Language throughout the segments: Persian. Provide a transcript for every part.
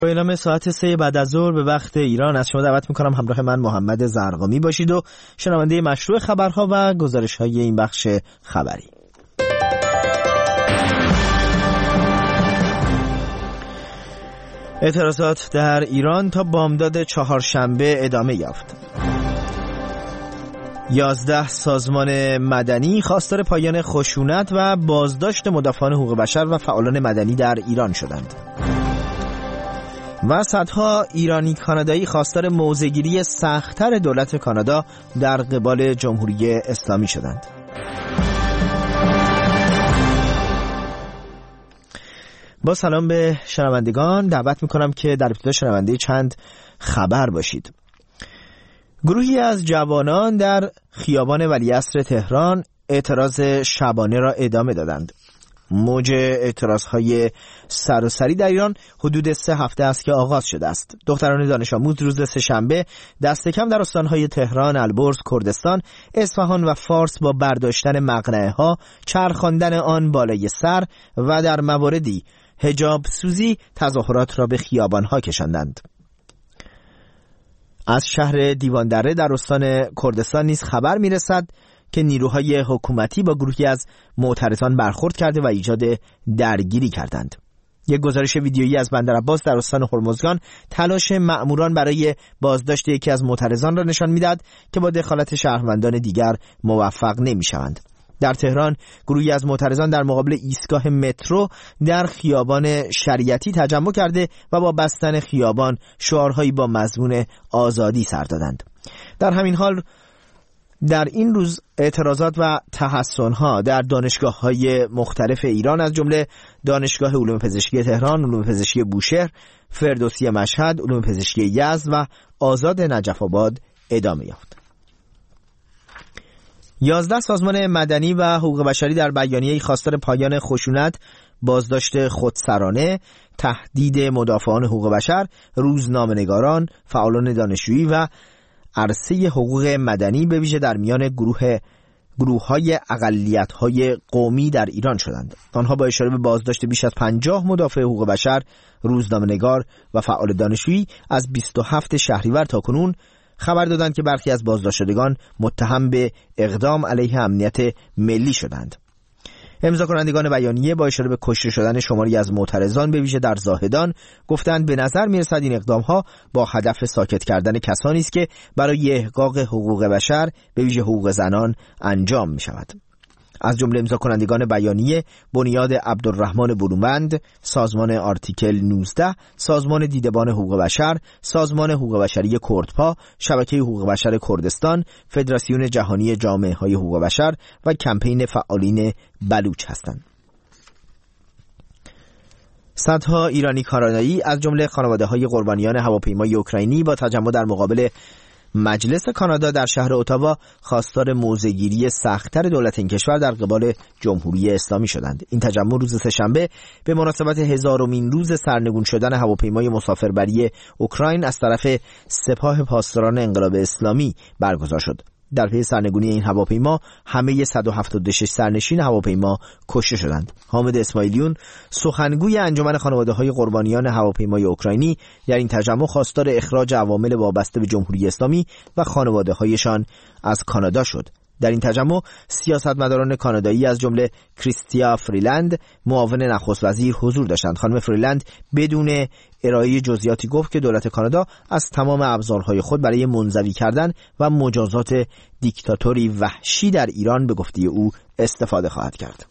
با اعلام ساعت 3 بعد از ظهر به وقت ایران از شما دعوت میکنم همراه من محمد زرقامی باشید و شنونده مشروع خبرها و گزارش‌های این بخش خبری. اعتراضات در ایران تا بامداد چهارشنبه ادامه یافت. 11 سازمان مدنی خواستار پایان خشونت و بازداشت مدافعان حقوق بشر و فعالان مدنی در ایران شدند. و صدها ایرانی کانادایی خواستار موضع‌گیری سخت‌تر دولت کانادا در قبال جمهوری اسلامی شدند. با سلام به شنوندگان دعوت میکنم که در ابتدا شنونده چند خبر باشید. گروهی از جوانان در خیابان ولیعصر تهران اعتراض شبانه را ادامه دادند. موج اعتراضهای سراسری در ایران حدود 3 هفته است که آغاز شده است. دختران دانش آموز روز سه‌شنبه دست کم در استانهای تهران، البرز، کردستان، اصفهان و فارس با برداشتن مقنعه‌ها، چرخاندن آن بالای سر و در مواردی حجاب سوزی تظاهرات را به خیابانها کشاندند. از شهر دیواندره در استان کردستان نیز خبر میرسد که نیروهای حکومتی با گروهی از معترضان برخورد کرده و ایجاد درگیری کردند. یک گزارش ویدیویی از بندرعباس در استان هرمزگان تلاش مأموران برای بازداشت یکی از معترضان را نشان می‌دهد که با دخالت شهروندان دیگر موفق نمی‌شوند. در تهران گروهی از معترضان در مقابل ایستگاه مترو در خیابان شریعتی تجمع کرده و با بستن خیابان شعارهایی با مضمون آزادی سر دادند. در همین حال در این روز اعتراضات و تحصن‌ها در دانشگاه‌های مختلف ایران از جمله دانشگاه علوم پزشکی تهران، علوم پزشکی بوشهر، فردوسی مشهد، علوم پزشکی یزد و آزاد نجف آباد ادامه یافت. 11 سازمان مدنی و حقوق بشری در بیانیه‌ای خواستار پایان خشونت، بازداشت خودسرانه، تهدید مدافعان حقوق بشر، روزنامه‌نگاران، فعالان دانشجویی و عرصه حقوق مدنی به ویژه در میان گروه‌های اقلیت‌های قومی در ایران شدند. آنها با اشاره به بازداشت بیش از 50 مدافع حقوق بشر، روزنامه‌نگار و فعال دانشجویی از 27 شهریور تاکنون خبر دادند که برخی از بازداشتگان متهم به اقدام علیه امنیت ملی شدند. امضا کنندگان بیانیه با اشاره به کشته شدن شماری از معترضان به ویژه در زاهدان گفتند به نظر می‌رسد این اقدام‌ها با هدف ساکت کردن کسانی است که برای احقاق حقوق بشر به ویژه حقوق زنان انجام می‌شود. از جمله امضا کنندگان بیانیه بنیاد عبدالرحمن برومند، سازمان آرتیکل 19، سازمان دیدبان حقوق بشر، سازمان حقوق بشری کردپا، شبکه حقوق بشر کردستان، فدراسیون جهانی جامعه‌های حقوق بشر و کمپین فعالین بلوچ هستند. صدها ایرانی کانادایی از جمله خانواده‌های قربانیان هواپیمای اوکراینی با تجمع در مقابل مجلس کانادا در شهر اتاوا خواستار موضع‌گیری سخت‌تر دولت این کشور در قبال جمهوری اسلامی شدند. این تجمع روز سه‌شنبه به مناسبت 1000مین روز سرنگون شدن هواپیمای مسافربری اوکراین از طرف سپاه پاسداران انقلاب اسلامی برگزار شد. در پی سرنگونی این هواپیما همه 176 سرنشین هواپیما کشته شدند. حامد اسماعیلیون سخنگوی انجمن خانواده‌های قربانیان هواپیمای اوکراینی در این تجمع خواستار اخراج عوامل وابسته به جمهوری اسلامی و خانواده‌هایشان از کانادا شد. در این تجمع سیاستمداران کانادایی از جمله کریستیا فریلند معاون نخست وزیر حضور داشتند. خانم فریلند بدون ارائه جزئیاتی گفت که دولت کانادا از تمام ابزارهای خود برای منزوی کردن و مجازات دیکتاتوری وحشی در ایران به گفته او استفاده خواهد کرد.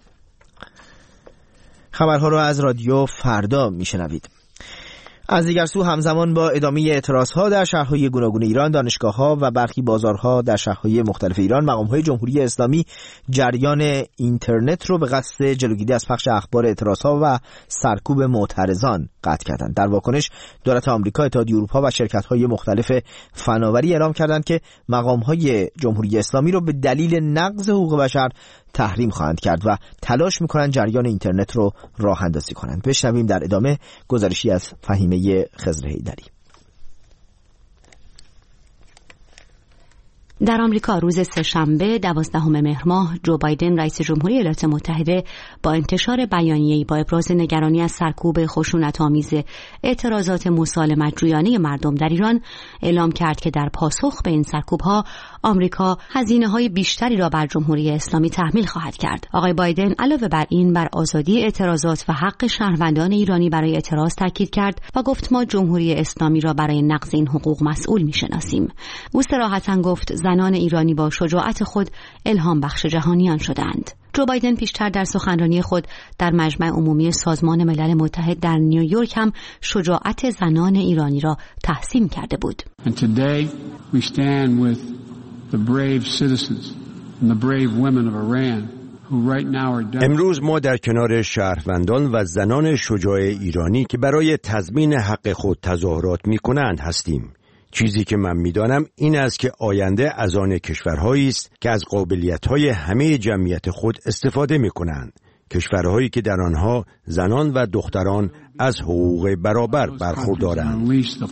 خبرها را از رادیو فردا میشنوید. از دیگر سو همزمان با ادامه اعتراضها در شهرهای گوناگون ایران، دانشگاه‌ها و برخی بازارها در شهرهای مختلف ایران، مقام‌های جمهوری اسلامی جریان اینترنت رو به قصد جلوگیری از پخش اخبار اعتراضها و سرکوب معترضان قطع کردند. در واکنش دولت آمریکا، اتحادیه اروپا و شرکت‌های مختلف فناوری اعلام کردند که مقام‌های جمهوری اسلامی رو به دلیل نقض حقوق بشر تحریم خواهند کرد و تلاش می‌کنند جریان اینترنت رو راه اندازی کنند. بشنویم در ادامه گزارشی از فهیمه خضر حیدری. در آمریکا روز سه‌شنبه 12 مهر ماه جو بایدن رئیس جمهوری ایالات متحده با انتشار بیانیه‌ای با ابراز نگرانی از سرکوب خشونت‌آمیز اعتراضات مسالمت جویانه مردم در ایران اعلام کرد که در پاسخ به این سرکوب‌ها آمریکا هزینه‌های بیشتری را بر جمهوری اسلامی تحمیل خواهد کرد. آقای بایدن علاوه بر این بر آزادی اعتراضات و حق شهروندان ایرانی برای اعتراض تاکید کرد و گفت ما جمهوری اسلامی را برای نقض این حقوق مسئول می‌شناسیم. او صراحتاً گفت زنان ایرانی با شجاعت خود الهام بخش جهانیان شدند. جو بایدن پیشتر در سخنرانی خود در مجمع عمومی سازمان ملل متحد در نیویورک هم شجاعت زنان ایرانی را تحسین کرده بود. And today we stand with the brave citizens and the brave women of Iran who right now are امروز ما در کنار شهروندان و زنان شجاع ایرانی که برای تضمین حق خود تظاهرات می‌کنند هستیم. چیزی که من می‌دانم این است که آینده از آن کشورهایی است که از قابلیت‌های همه جمعیت خود استفاده می‌کنند، کشورهایی که در آنها زنان و دختران از حقوق برابر برخوردارند.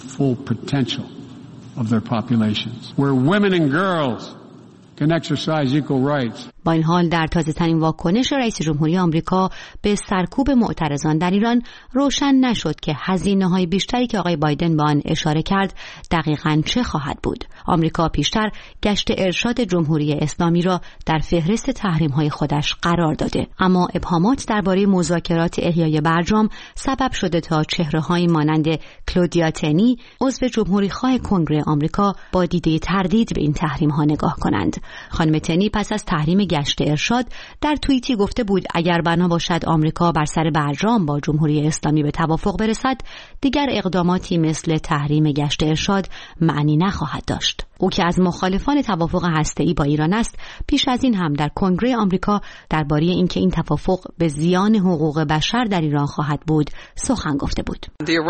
با این حال در تازه‌ترین واکنش رئیس جمهوری آمریکا به سرکوب معترضان در ایران روشن نشد که هزینه‌های بیشتری که آقای بایدن به آن اشاره کرد دقیقاً چه خواهد بود. آمریکا پیشتر گشت ارشاد جمهوری اسلامی را در فهرست تحریم‌های خودش قرار داده، اما ابهامات درباره مذاکرات احیای برجام سبب شده تا چهره‌هایی مانند کلودیا تنی، عضو جمهوری‌خواه کنگره آمریکا، با دیده تردید به این تحریم‌ها نگاه کنند. خانم تنی پس از تحریم گشت ارشاد در توییتی گفته بود اگر بنا باشد آمریکا بر سر برجام با جمهوری اسلامی به توافق برسد، دیگر اقداماتی مثل تحریم گشت ارشاد معنی نخواهد داشت. او که از مخالفان توافق هسته‌ای با ایران است، پیش از این هم در کنگره آمریکا درباره اینکه این توافق به زیان حقوق بشر در ایران خواهد بود سخن گفته بود.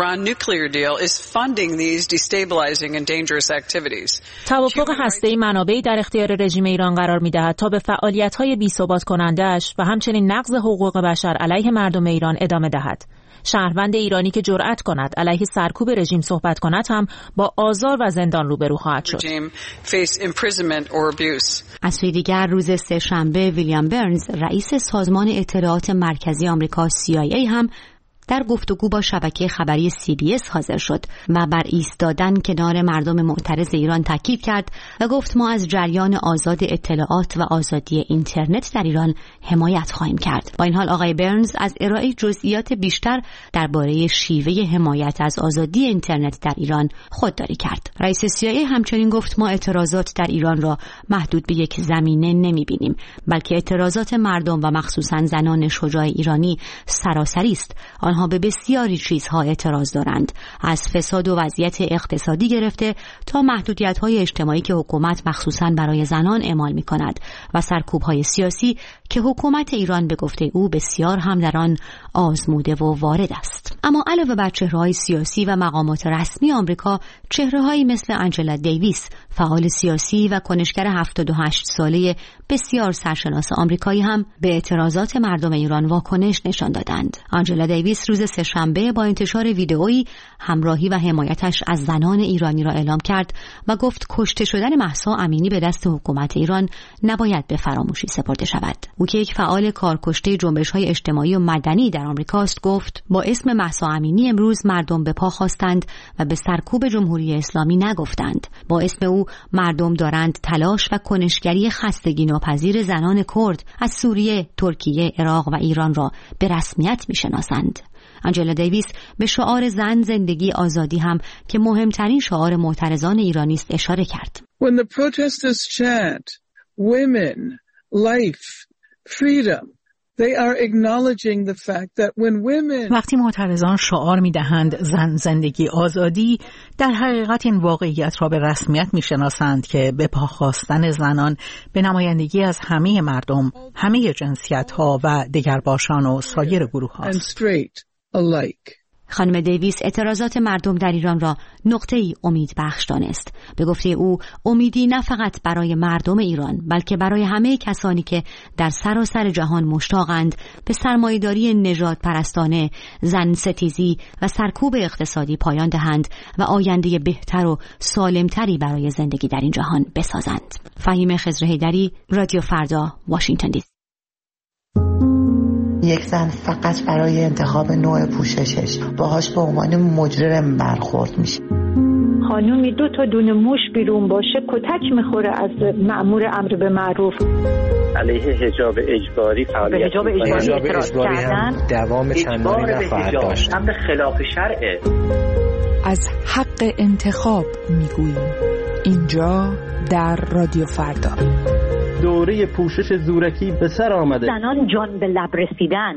توافق هسته‌ای منابعی در اختیار رژیم ایران قرار می‌دهد تا به فعالیت‌های بی‌ثبات کننده‌اش و همچنین نقض حقوق بشر علیه مردم ایران ادامه دهد. شهروند ایرانی که جرأت کند علیه سرکوب رژیم صحبت کند هم با آزار و زندان روبرو خواهد شد. از سوی دیگر روز سه‌شنبه ویلیام برنز رئیس سازمان اطلاعات مرکزی آمریکا CIA هم در گفتگو با شبکه خبری CBS حاضر شد و بر ایستادن کنار مردم معترض ایران تاکید کرد و گفت ما از جریان آزاد اطلاعات و آزادی اینترنت در ایران حمایت خواهیم کرد. با این حال آقای برنز از ارائه جزئیات بیشتر درباره شیوه حمایت از آزادی اینترنت در ایران خودداری کرد. رئیس CIA همچنین گفت ما اعتراضات در ایران را محدود به یک زمینه نمی‌بینیم، بلکه اعتراضات مردم و مخصوصاً زنان شجاع ایرانی سراسری است. آنها به بسیاری چیزها اعتراض دارند، از فساد و وضعیت اقتصادی گرفته تا محدودیت‌های اجتماعی که حکومت مخصوصاً برای زنان اعمال می‌کند و سرکوب‌های سیاسی که حکومت ایران به گفته او بسیار هم در آن آزموده و وارد است. اما علاوه بر چهره‌های سیاسی و مقامات رسمی آمریکا، چهره‌هایی مثل آنجلا دیویس، فعال سیاسی و کنشگر 78 ساله بسیار سرشناس آمریکایی هم به اعتراضات مردم ایران واکنش نشان دادند. آنجلا دیویس روز سه‌شنبه با انتشار ویدئویی همراهی و حمایتش از زنان ایرانی را اعلام کرد و گفت کشته شدن مهسا امینی به دست حکومت ایران نباید به فراموشی سپرده شود. او که یک فعال کارکشته جنبش‌های اجتماعی و مدنی در آمریکاست گفت با اسم مهسا امینی امروز مردم به پا خواستند و به سرکوب جمهوری اسلامی نگفتند. با اسم او مردم دارند تلاش و کنشگری خستگی ناپذیر زنان کرد از سوریه، ترکیه، عراق و ایران را به رسمیت می‌شناسند. آنجلا دیویس به شعار زن، زندگی، آزادی هم که مهمترین شعار معترضان ایرانی است اشاره کرد. When the protesters chant women, life, freedom, they are acknowledging the fact that when women وقتی معترضان شعار می‌دهند زن، زندگی، آزادی، در حقیقت این واقعیت را به رسمیت می‌شناسند که به پا خواستن زنان به نمایندگی از همه مردم، همه جنسیت‌ها و دگرباشان و سایر گروه‌ها است. خانم دیویس اعتراضات مردم در ایران را نقطه‌ای امیدبخش دانست. به گفته او امیدی نه فقط برای مردم ایران بلکه برای همه کسانی که در سراسر جهان مشتاقند به سرمایه‌داری نژاد پرستانه، زن ستیزی و سرکوب اقتصادی پایان دهند و آینده بهتر و سالمتری برای زندگی در این جهان بسازند. فهیم خضرحیدری، رادیو فردا، واشنگتن دی سی. یک زن فقط برای انتخاب نوع پوششش باهاش به عنوان مجرم برخورد میشه. خانومی 2 تا دونه موش بیرون باشه کتک میخوره از مأمور امر به معروف. علیه حجاب اجباری فعالیت حجاب اجباری هم دوام چندانی نخواهد داشت. امر خلاف شرعه. از حق انتخاب میگوییم اینجا در رادیو فردا. دوره پوشش زورکی به سر آمده. زنان جان به لب رسیدن.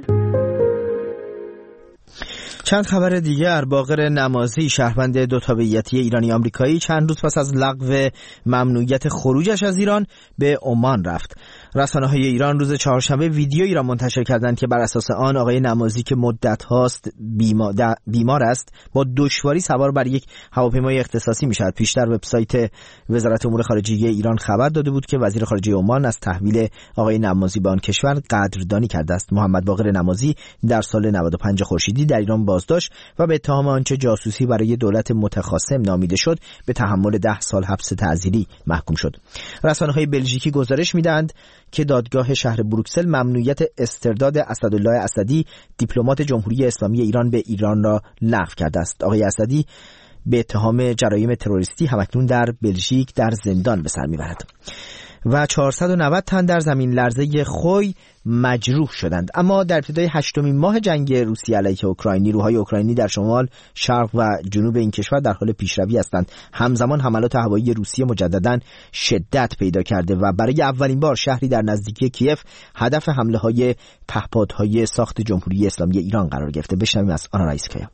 چند خبر دیگر. باقر نمازی شهروند 2 تابعیتی ایرانی آمریکایی چند روز پس از لغو ممنوعیت خروجش از ایران به عمان رفت. رسانه‌های ایران روز چهارشنبه ویدیویی را منتشر کردند که بر اساس آن آقای نمازی که مدت هاست بیمار است با دشواری سوار بر یک هواپیمای اختصاصی می‌شود. پیشتر وبسایت وزارت امور خارجه ایران خبر داده بود که وزیر خارجه عمان از تحویل آقای نمازی به آن کشور قدردانی کرده است. محمد باقر نمازی در سال 95 خورشیدی در ایران بازداشت و به اتهام آنچه جاسوسی برای دولت متخاصم نامیده شد به تحمل 10 سال حبس تعزیری محکوم شد. رسانه‌های بلژیکی گزارش می‌دهند که دادگاه شهر بروکسل ممنوعیت استرداد اسدالله اسدی دیپلمات جمهوری اسلامی ایران به ایران را لغو کرده است. آقای اسدی به اتهام جرایم تروریستی همکنون در بلژیک در زندان به سر میبرد. و 490 تن در زمین لرزه خوی مجروح شدند. اما در ابتدای 8مین ماه جنگ روسیه علیه اوکراین، نیروهای اوکراینی در شمال، شرق و جنوب این کشور در حال پیشروی هستند. همزمان حملات هوایی روسیه مجدداً شدت پیدا کرده و برای اولین بار شهری در نزدیکی کیف هدف حمله‌های پهپادهای ساخت جمهوری اسلامی ایران قرار گرفته. بشنویم از آنا رئیسکیا.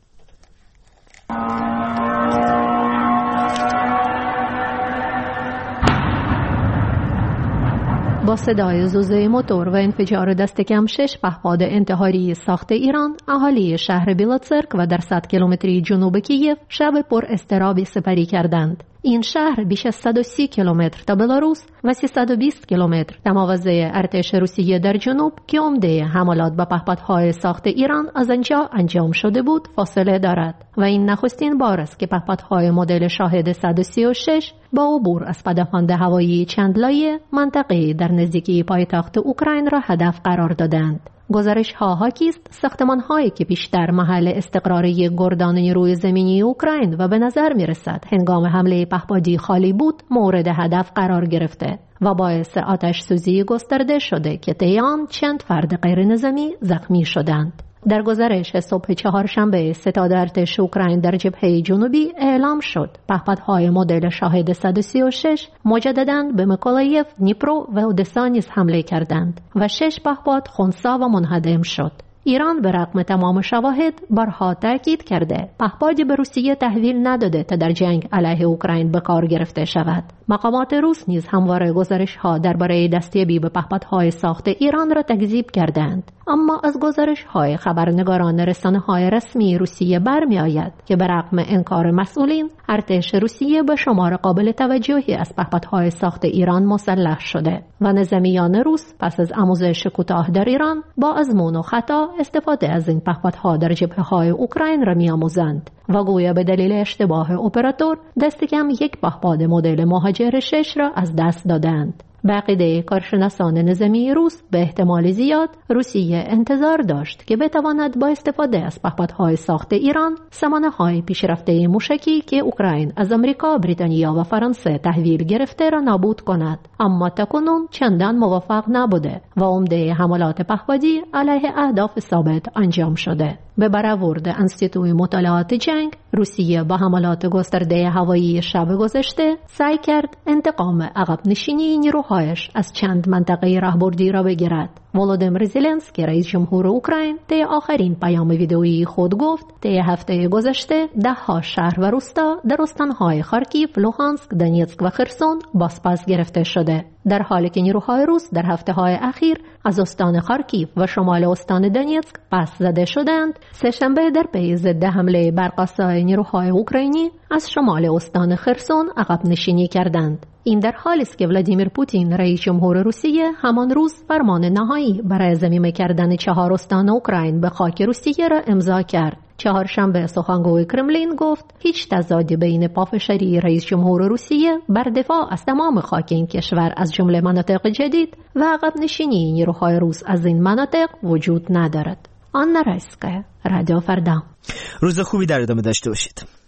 با صدای زوزه موتور و انفجار دست کم 6 پهپاد انتحاری ساخت ایران، اهالی شهر بیلوتسرک و در 100 کیلومتری جنوب کیف شب پر اضطرابی سپری کردند. این شهر بیش از 130 کیلومتر تا بلاروس و 320 کیلومتر تا مواضع ارتش روسیه در جنوب که عمده حملات به پهپادهای ساخت ایران از آنجا انجام شده بود فاصله دارد و این نخستین بار است که پهپادهای مدل شاهد 136 با عبور از پدافند هوایی چند لایه منطقه در نزدیکی پایتخت اوکراین را هدف قرار دادند. گزارش ها حاکی است ساختمان هایی که پیشتر محل استقراری گردان نیروی زمینی اوکراین و به نظر می رسد هنگام حمله پهپادی خالی بود مورد هدف قرار گرفته و باعث آتش سوزی گسترده شده که طی آن چند فرد غیر نظامی زخمی شدند. در گزارش صبح چهارشنبه ستاد ارتش اوکراین در جبهه جنوبی اعلام شد پهپادهای مدل شاهد 136 مجدداً به میکولایف، دنیپرو و اودسا نیز حمله کردند و 6 پهپاد خنثی و منهدم شد. ایران به رغم تمام شواهد بارها تاکید کرده پهپادی به روسیه تحویل نداده تا در جنگ علیه اوکراین به کار گرفته شود. مقامات روس نیز همواره گزارش‌ها درباره دستیابی به پهپادهای ساخت ایران را تکذیب کردند. اما از گزارش‌های خبرنگاران رسانه‌های رسمی روسیه برمی‌آید که به رغم انکار مسئولین ارتش روسیه به شمار قابل توجهی از پهپادهای ساخت ایران مسلح شده و نظامیان روس پس از آموزش کوتاه در ایران با آزمون و خطا استفاده از این پهپادها در جبهه‌های اوکراین را می‌آموزند و گویا به دلیل اشتباه اپراتور دست کم یک پهپاد مدل مهاجر 6 را از دست دادند. به عقیده کارشناسان نظامی روس به احتمال زیاد روسیه انتظار داشت که بتواند با استفاده از پهپادهای ساخت ایران سامانه‌های پیشرفته موشکی که اوکراین از آمریکا، بریتانیا و فرانسه تحویل گرفته را نابود کند، اما تاکنون چندان موفق نبوده و عمده حملات پهپادی علیه اهداف ثابت انجام شده. به برآورد انستیتوی مطالعات جنگ، روسیه با حملات گسترده هوایی شب گذشته سعی کرد انتقام عقب نشینی نیروهایش از چند منطقه راهبردی را بگیرد. ولودیمیر زلنسکی رئیس جمهور اوکراین طی آخرین پیام ویدئویی خود گفت طی هفته گذشته 10 شهر و روستا در استانهای خارکیف، لوهانسک، دونیتسک و خرسون بازپس گرفته شده، در حالی که نیروهای روس در هفته‌های اخیر از استان خارکیف و شمال استان دونیتسک پس زده شدند. سه‌شنبه در پی ضد حمله برق‌آسای نیروهای اوکراینی از شمال استان خرسون عقب نشینی کردند. این در حالی است که ولادیمیر پوتین رئیس جمهور روسیه همان روز فرمان نهایی برای ضمیمه کردن 4 استان اوکراین به خاک روسیه را امضا کرد. چهارشنبه سخنگوی کرملین گفت هیچ تضادی بین پافشاری رئیس جمهور روسیه بر دفاع از تمام خاک این کشور از جمله مناطق جدید و عقب نشینی نیروهای روس از این مناطق وجود ندارد. آنا رایسکا، رادیو فردا. روز خوبی در ادامه داشته باشید.